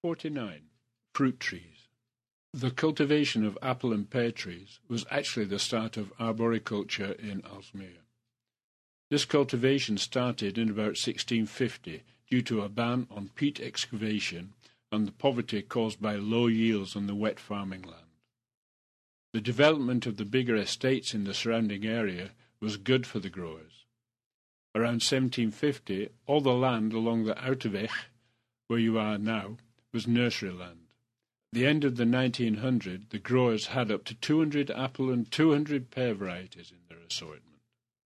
49. Fruit trees. The cultivation of apple and pear trees was actually the start of arboriculture in Aalsmeer. This cultivation started in about 1650 due to a ban on peat excavation and the poverty caused by low yields on the wet farming land. The development of the bigger estates in the surrounding area was good for the growers. Around 1750, all the land along the Outerweg, where you are now, was nursery land. At the end of the 1900, the growers had up to 200 apple and 200 pear varieties in their assortment.